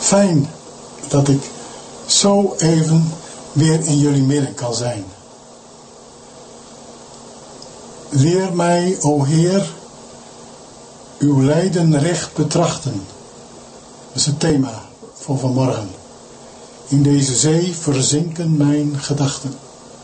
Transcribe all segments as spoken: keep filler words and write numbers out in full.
Fijn dat ik zo even weer in jullie midden kan zijn. Leer mij, o Heer, uw lijden recht betrachten. Dat is het thema voor vanmorgen. In deze zee verzinken mijn gedachten.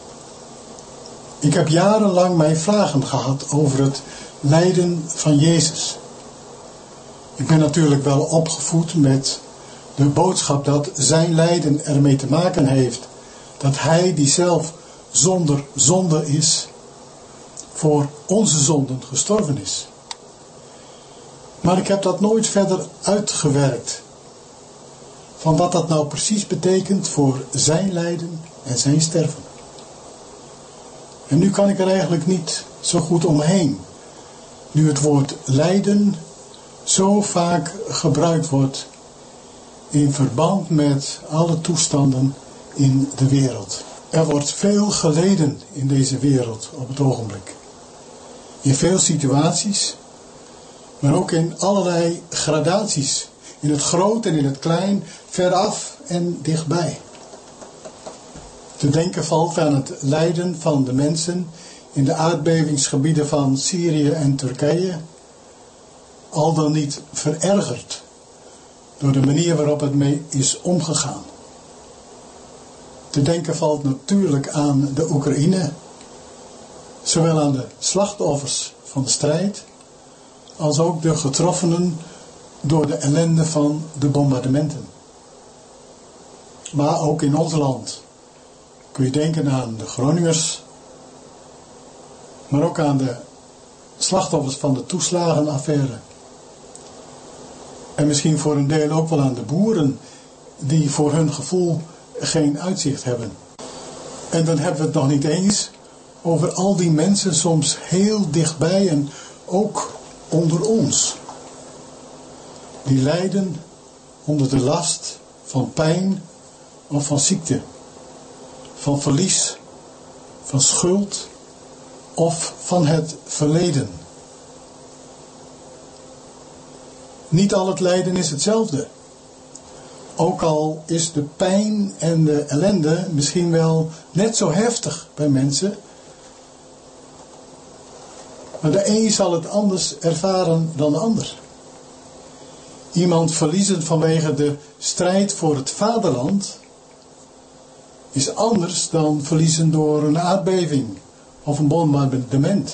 Ik heb jarenlang mijn vragen gehad over het lijden van Jezus. Ik ben natuurlijk wel opgevoed met de boodschap dat zijn lijden ermee te maken heeft dat hij die zelf zonder zonde is, voor onze zonden gestorven is. Maar ik heb dat nooit verder uitgewerkt. Van wat dat nou precies betekent voor zijn lijden en zijn sterven. En nu kan ik er eigenlijk niet zo goed omheen. Nu het woord lijden zo vaak gebruikt wordt in verband met alle toestanden in de wereld. Er wordt veel geleden in deze wereld op het ogenblik. In veel situaties, maar ook in allerlei gradaties. In het groot en in het klein, veraf en dichtbij. Te denken valt aan het lijden van de mensen in de aardbevingsgebieden van Syrië en Turkije, al dan niet verergerd door de manier waarop het mee is omgegaan. Te denken valt natuurlijk aan de Oekraïne, zowel aan de slachtoffers van de strijd, als ook de getroffenen door de ellende van de bombardementen. Maar ook in ons land kun je denken aan de Groningers, maar ook aan de slachtoffers van de toeslagenaffaire. En misschien voor een deel ook wel aan de boeren die voor hun gevoel geen uitzicht hebben. En dan hebben we het nog niet eens over al die mensen soms heel dichtbij en ook onder ons. Die lijden onder de last van pijn of van ziekte, van verlies, van schuld of van het verleden. Niet al het lijden is hetzelfde. Ook al is de pijn en de ellende misschien wel net zo heftig bij mensen, maar de een zal het anders ervaren dan de ander. Iemand verliezen vanwege de strijd voor het vaderland is anders dan verliezen door een aardbeving of een bombardement.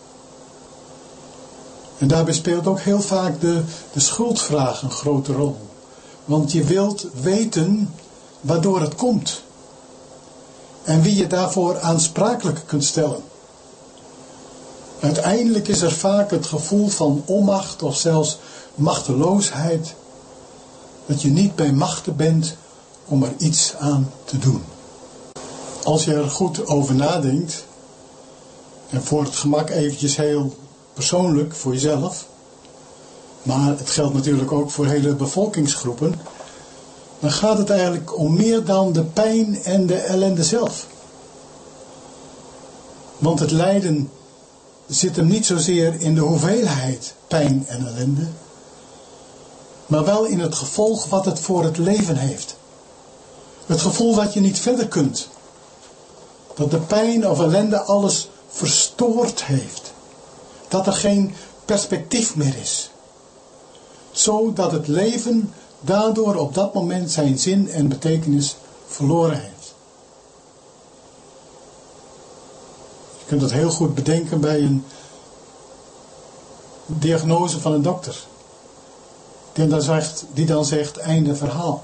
En daarbij speelt ook heel vaak de, de schuldvraag een grote rol. Want je wilt weten waardoor het komt. En wie je daarvoor aansprakelijk kunt stellen. Uiteindelijk is er vaak het gevoel van onmacht of zelfs machteloosheid. Dat je niet bij machten bent om er iets aan te doen. Als je er goed over nadenkt. En voor het gemak eventjes heel persoonlijk voor jezelf. Maar het geldt natuurlijk ook voor hele bevolkingsgroepen. Dan gaat het eigenlijk om meer dan de pijn en de ellende zelf. Want het lijden zit hem niet zozeer in de hoeveelheid pijn en ellende. Maar wel in het gevolg wat het voor het leven heeft. Het gevoel dat je niet verder kunt. Dat de pijn of ellende alles verstoord heeft. Dat er geen perspectief meer is. Zodat het leven daardoor op dat moment zijn zin en betekenis verloren heeft. Je kunt dat heel goed bedenken bij een diagnose van een dokter. Die dan zegt, die dan zegt einde verhaal.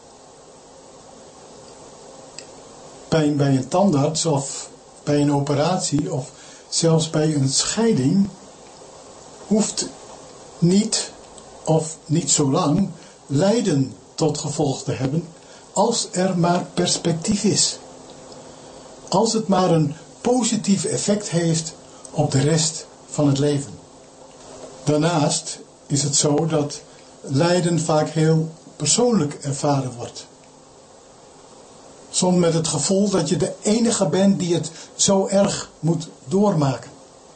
Pijn bij een tandarts of bij een operatie of zelfs bij een scheiding hoeft niet of niet zo lang lijden tot gevolg te hebben als er maar perspectief is. Als het maar een positief effect heeft op de rest van het leven. Daarnaast is het zo dat lijden vaak heel persoonlijk ervaren wordt. Soms met het gevoel dat je de enige bent die het zo erg moet doormaken.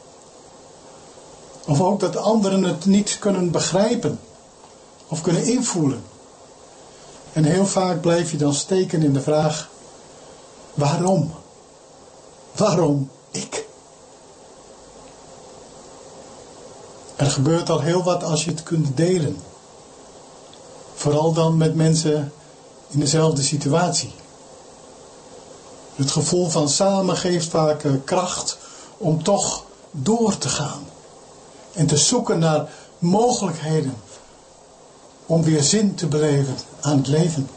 Of ook dat anderen het niet kunnen begrijpen of kunnen invoelen. En heel vaak blijf je dan steken in de vraag, waarom? Waarom ik? Er gebeurt al heel wat als je het kunt delen. Vooral dan met mensen in dezelfde situatie. Het gevoel van samen geeft vaak kracht om toch door te gaan. En te zoeken naar mogelijkheden om weer zin te beleven aan het leven.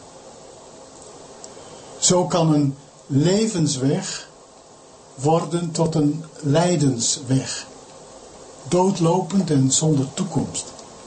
Zo kan een levensweg worden tot een lijdensweg. Doodlopend en zonder toekomst.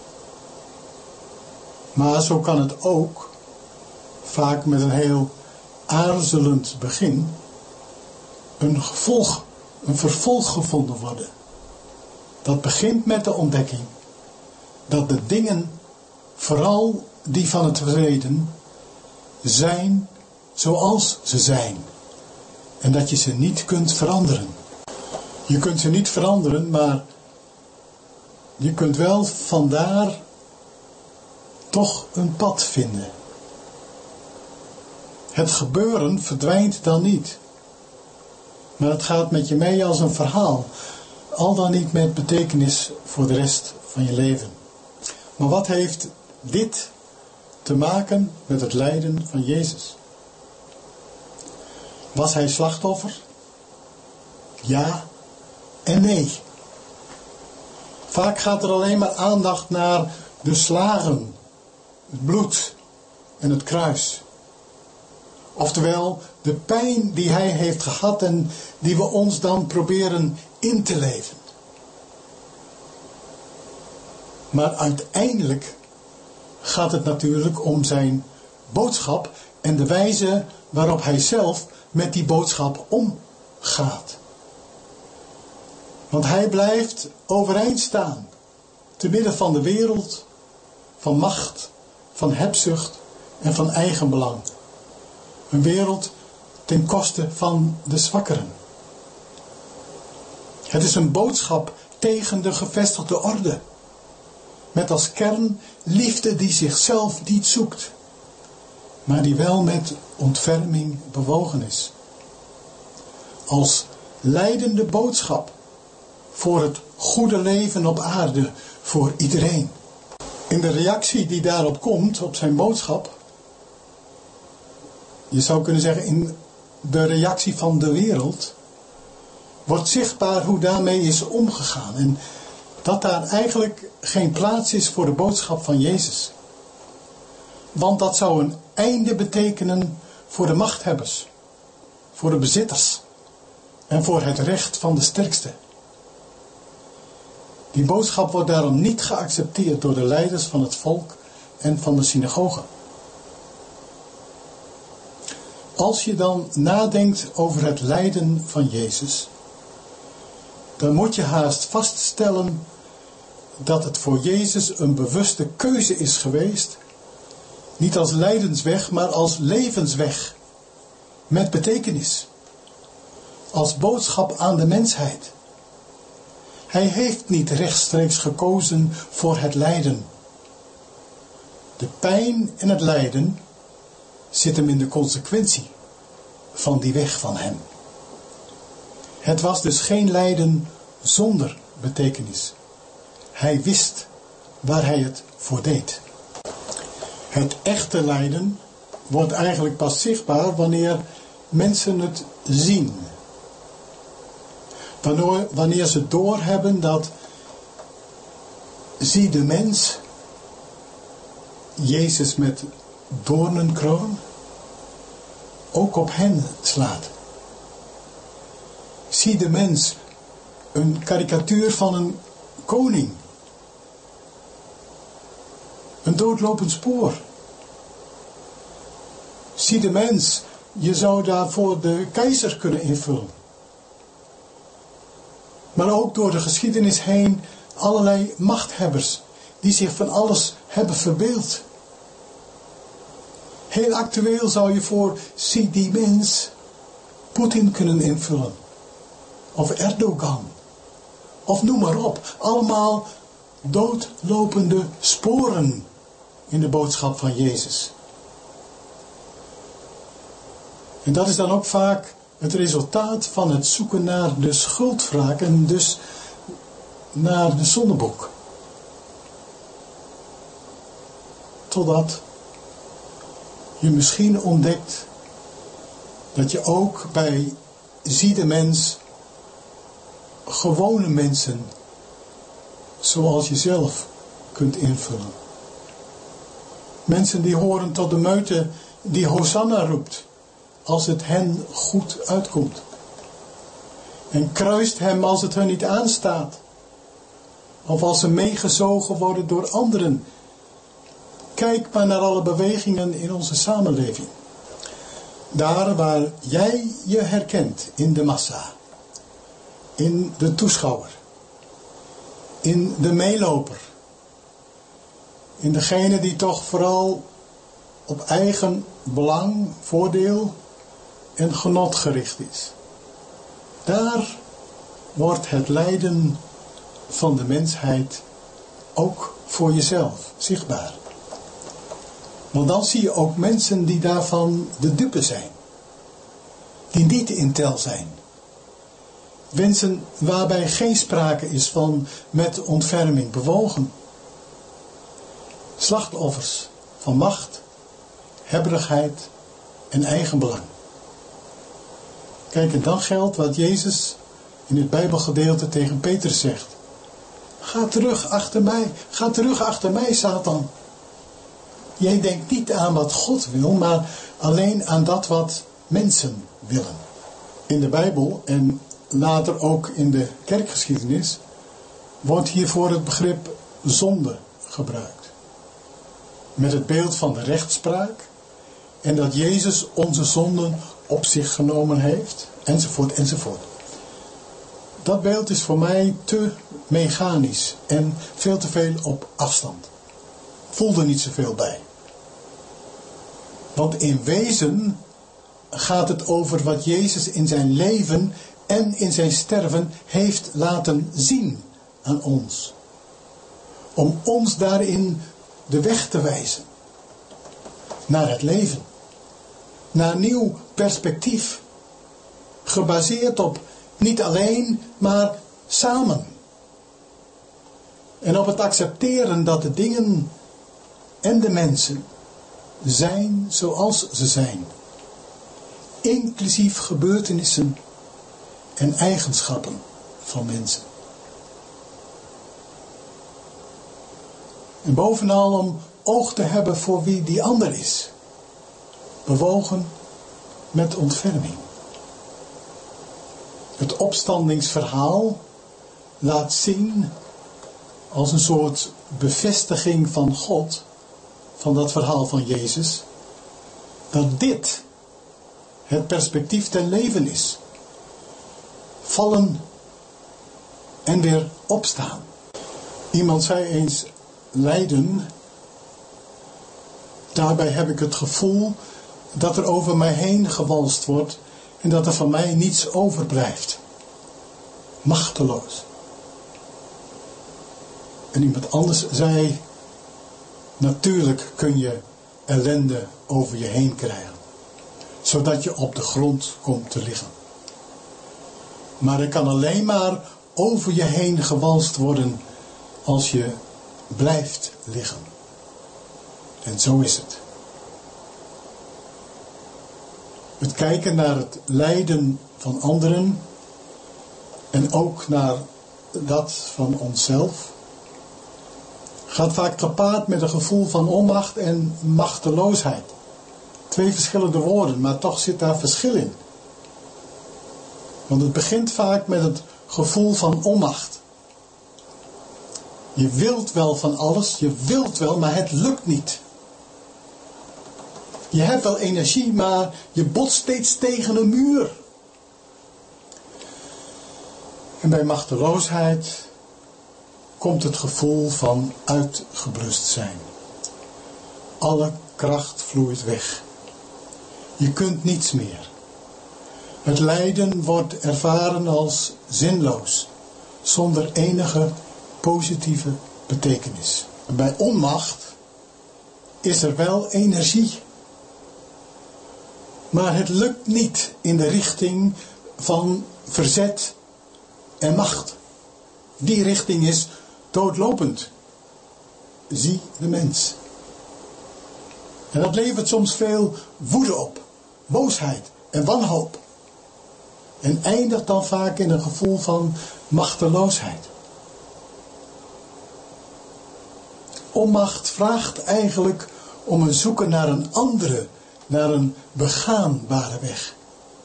Maar zo kan het ook, vaak met een heel aarzelend begin, een gevolg, een vervolg gevonden worden. Dat begint met de ontdekking dat de dingen, vooral die van het verleden, zijn zoals ze zijn. En dat je ze niet kunt veranderen. Je kunt ze niet veranderen, maar je kunt wel vandaar toch een pad vinden. Het gebeuren verdwijnt dan niet. Maar het gaat met je mee als een verhaal. Al dan niet met betekenis voor de rest van je leven. Maar wat heeft dit te maken met het lijden van Jezus? Was hij slachtoffer? Ja en nee. Vaak gaat er alleen maar aandacht naar de slagen, het bloed en het kruis. Oftewel, de pijn die hij heeft gehad en die we ons dan proberen in te leven. Maar uiteindelijk gaat het natuurlijk om zijn boodschap en de wijze waarop hij zelf met die boodschap omgaat. Want hij blijft overeind staan, te midden van de wereld, van macht, van hebzucht en van eigenbelang. Een wereld ten koste van de zwakkeren. Het is een boodschap tegen de gevestigde orde. Met als kern liefde die zichzelf niet zoekt, maar die wel met ontferming bewogen is. Als leidende boodschap voor het goede leven op aarde voor iedereen. In de reactie die daarop komt, op zijn boodschap, je zou kunnen zeggen in de reactie van de wereld, wordt zichtbaar hoe daarmee is omgegaan. En dat daar eigenlijk geen plaats is voor de boodschap van Jezus. Want dat zou een einde betekenen voor de machthebbers, voor de bezitters en voor het recht van de sterkste. Die boodschap wordt daarom niet geaccepteerd door de leiders van het volk en van de synagogen. Als je dan nadenkt over het lijden van Jezus, dan moet je haast vaststellen dat het voor Jezus een bewuste keuze is geweest, niet als lijdensweg, maar als levensweg, met betekenis, als boodschap aan de mensheid. Hij heeft niet rechtstreeks gekozen voor het lijden. De pijn en het lijden zit hem in de consequentie van die weg van hem. Het was dus geen lijden zonder betekenis. Hij wist waar hij het voor deed. Het echte lijden wordt eigenlijk pas zichtbaar wanneer mensen het zien. Wanneer, wanneer ze doorhebben dat, zie de mens, Jezus met doornenkroon, ook op hen slaat. Zie de mens, een karikatuur van een koning. Een doodlopend spoor. Zie de mens, je zou daarvoor de keizer kunnen invullen. Maar ook door de geschiedenis heen allerlei machthebbers die zich van alles hebben verbeeld. Heel actueel zou je voor zie die mens Poetin kunnen invullen. Of Erdogan. Of noem maar op. Allemaal doodlopende sporen in de boodschap van Jezus. En dat is dan ook vaak het resultaat van het zoeken naar de schuldwraak en dus naar de zondeboek. Totdat je misschien ontdekt dat je ook bij ziedemens gewone mensen zoals jezelf kunt invullen. Mensen die horen tot de meute die Hosanna roept als het hen goed uitkomt. En kruist hem als het hun niet aanstaat. Of als ze meegezogen worden door anderen. Kijk maar naar alle bewegingen in onze samenleving. Daar waar jij je herkent in de massa. In de toeschouwer. In de meeloper. In degene die toch vooral op eigen belang, voordeel en genot gericht is. Daar wordt het lijden van de mensheid ook voor jezelf zichtbaar. Want dan zie je ook mensen die daarvan de dupe zijn. Die niet in tel zijn. Mensen waarbij geen sprake is van met ontferming bewogen. Slachtoffers van macht, hebberigheid en eigenbelang. Kijk, en dan geldt wat Jezus in het Bijbelgedeelte tegen Petrus zegt. Ga terug achter mij, ga terug achter mij, Satan. Jij denkt niet aan wat God wil, maar alleen aan dat wat mensen willen. In de Bijbel en later ook in de kerkgeschiedenis wordt hiervoor het begrip zonde gebruikt. Met het beeld van de rechtspraak en dat Jezus onze zonden op zich genomen heeft, enzovoort, enzovoort. Dat beeld is voor mij te mechanisch en veel te veel op afstand. Voel er niet zoveel bij. Want in wezen gaat het over wat Jezus in zijn leven en in zijn sterven heeft laten zien aan ons. Om ons daarin de weg te wijzen. Naar het leven. Naar nieuw perspectief. Gebaseerd op niet alleen, maar samen. En op het accepteren dat de dingen en de mensen zijn zoals ze zijn. Inclusief gebeurtenissen en eigenschappen van mensen. En bovenal om oog te hebben voor wie die ander is. Bewogen met ontferming. Het opstandingsverhaal laat zien als een soort bevestiging van God, van dat verhaal van Jezus, dat dit het perspectief ten leven is. Vallen en weer opstaan. Iemand zei eens, lijden, daarbij heb ik het gevoel dat er over mij heen gewalst wordt en dat er van mij niets overblijft. Machteloos. En iemand anders zei, natuurlijk kun je ellende over je heen krijgen, zodat je op de grond komt te liggen. Maar er kan alleen maar over je heen gewalst worden als je blijft liggen. En zo is het. Het kijken naar het lijden van anderen en ook naar dat van onszelf gaat vaak gepaard met een gevoel van onmacht en machteloosheid. Twee verschillende woorden, maar toch zit daar verschil in. Want het begint vaak met het gevoel van onmacht. Je wilt wel van alles, je wilt wel, maar het lukt niet. Je hebt wel energie, maar je botst steeds tegen een muur. En bij machteloosheid komt het gevoel van uitgeblust zijn. Alle kracht vloeit weg. Je kunt niets meer. Het lijden wordt ervaren als zinloos, zonder enige positieve betekenis. Bij onmacht is er wel energie. Maar het lukt niet in de richting van verzet en macht. Die richting is doodlopend. Zie de mens. En dat levert soms veel woede op, boosheid en wanhoop. En eindigt dan vaak in een gevoel van machteloosheid. Onmacht vraagt eigenlijk om een zoeken naar een andere, naar een begaanbare weg.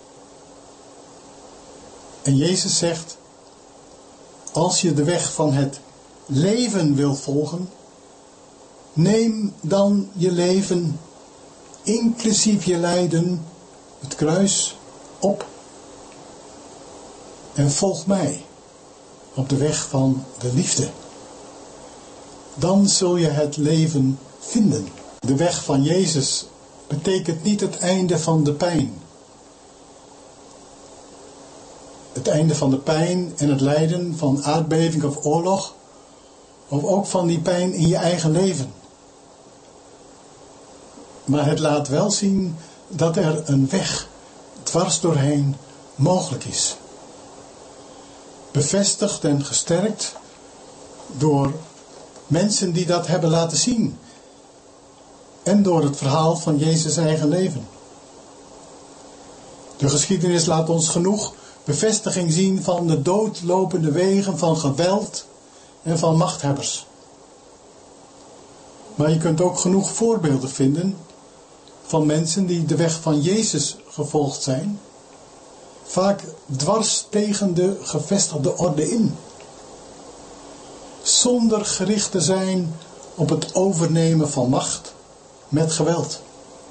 En Jezus zegt, als je de weg van het leven wil volgen, neem dan je leven, inclusief je lijden, het kruis, op. En volg mij op de weg van de liefde. Dan zul je het leven vinden. De weg van Jezus betekent niet het einde van de pijn. Het einde van de pijn en het lijden van aardbeving of oorlog. Of ook van die pijn in je eigen leven. Maar het laat wel zien dat er een weg dwars doorheen mogelijk is. Bevestigd en gesterkt door mensen die dat hebben laten zien. En door het verhaal van Jezus' eigen leven. De geschiedenis laat ons genoeg bevestiging zien van de doodlopende wegen van geweld en van machthebbers. Maar je kunt ook genoeg voorbeelden vinden van mensen die de weg van Jezus gevolgd zijn. Vaak dwars tegen de gevestigde orde in. Zonder gericht te zijn op het overnemen van macht met geweld.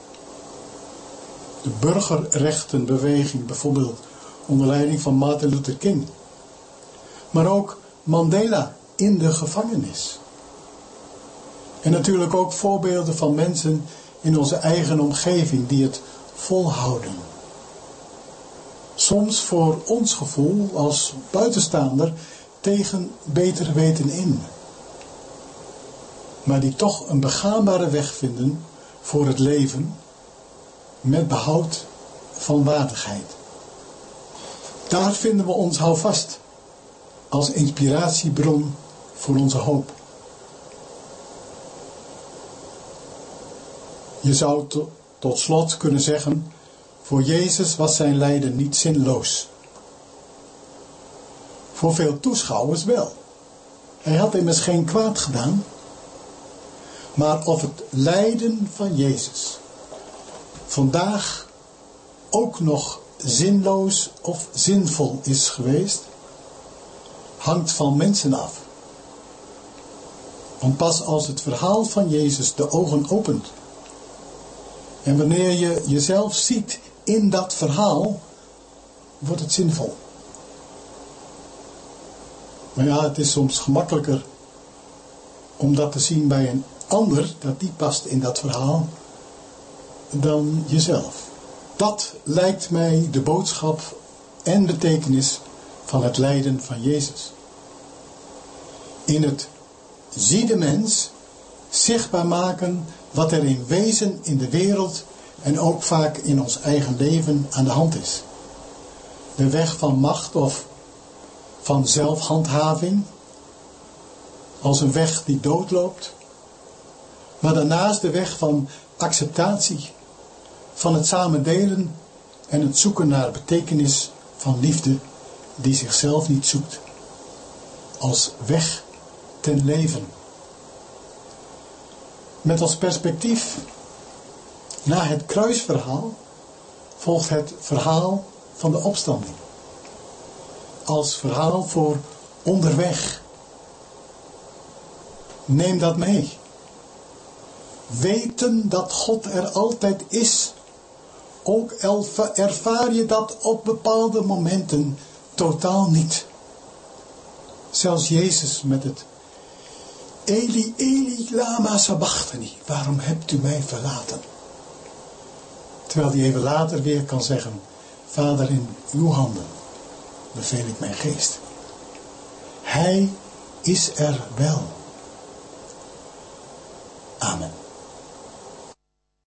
De burgerrechtenbeweging bijvoorbeeld onder leiding van Martin Luther King. Maar ook Mandela in de gevangenis. En natuurlijk ook voorbeelden van mensen in onze eigen omgeving die het volhouden. Soms voor ons gevoel als buitenstaander tegen beter weten in. Maar die toch een begaanbare weg vinden voor het leven met behoud van waardigheid. Daar vinden we ons houvast als inspiratiebron voor onze hoop. Je zou to, tot slot kunnen zeggen, voor Jezus was zijn lijden niet zinloos. Voor veel toeschouwers wel. Hij had immers geen kwaad gedaan. Maar of het lijden van Jezus vandaag ook nog zinloos of zinvol is geweest, hangt van mensen af. Want pas als het verhaal van Jezus de ogen opent, en wanneer je jezelf ziet in dat verhaal, wordt het zinvol. Maar ja, het is soms gemakkelijker om dat te zien bij een ander, dat die past in dat verhaal, dan jezelf. Dat lijkt mij de boodschap en betekenis van het lijden van Jezus. In het zie de mens zichtbaar maken wat er in wezen in de wereld en ook vaak in ons eigen leven aan de hand is. De weg van macht of van zelfhandhaving, als een weg die doodloopt, maar daarnaast de weg van acceptatie, van het samen delen en het zoeken naar betekenis van liefde die zichzelf niet zoekt, als weg ten leven. Met als perspectief, na het kruisverhaal, volgt het verhaal van de opstanding. Als verhaal voor onderweg. Neem dat mee. Weten dat God er altijd is. Ook ervaar je dat op bepaalde momenten totaal niet. Zelfs Jezus met het Eli, Eli, lama sabachthani. Waarom hebt u mij verlaten? Terwijl hij even later weer kan zeggen, Vader, in uw handen beveel ik mijn geest. Hij is er wel. Amen.